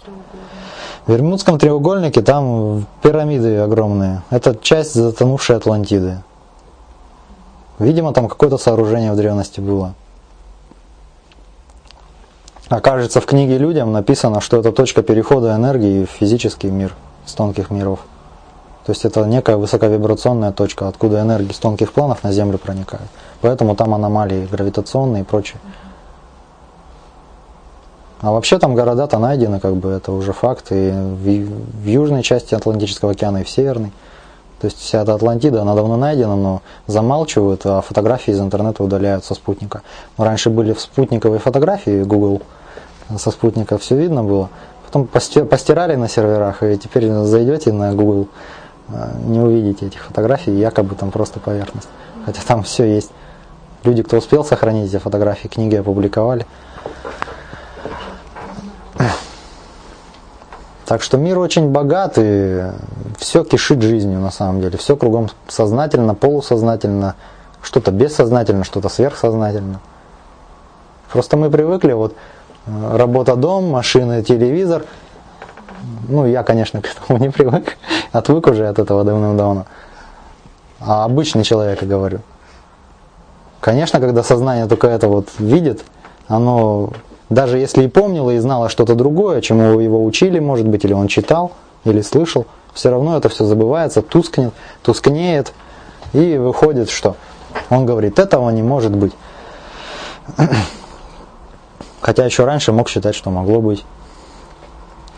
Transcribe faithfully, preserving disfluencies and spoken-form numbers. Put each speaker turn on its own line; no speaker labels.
В Бермудском треугольнике там пирамиды огромные. Это часть затонувшей Атлантиды. Видимо, там какое-то сооружение в древности было. Окажется, в книге «Людям» написано, что это точка перехода энергии в физический мир, с тонких миров. То есть это некая высоковибрационная точка, откуда энергии с тонких планов на Землю проникают. Поэтому там аномалии гравитационные и прочее. А вообще там города-то найдены, как бы это уже факт, и в, в южной части Атлантического океана, и в северной. То есть вся эта Атлантида, она давно найдена, но замалчивают, а фотографии из интернета удаляют со спутника. Раньше были спутниковые фотографии, Google, со спутника все видно было. Потом постирали на серверах, и теперь зайдете на Google, не увидите этих фотографий, якобы там просто поверхность. Хотя там все есть. Люди, кто успел сохранить эти фотографии, книги опубликовали. Так что мир очень богат, и все кишит жизнью на самом деле. Все кругом сознательно, полусознательно, что-то бессознательно, что-то сверхсознательно. Просто мы привыкли, вот работа, дом, машины, телевизор. Ну, я, конечно, к этому не привык, отвык уже от этого давным-давно. А обычный человек, я говорю. Конечно, когда сознание только это вот видит, оно... Даже если и помнило, и знало что-то другое, чему его учили, может быть, или он читал, или слышал, все равно это все забывается, тускнет, тускнеет, и выходит, что он говорит, этого не может быть. Хотя еще раньше мог считать, что могло быть.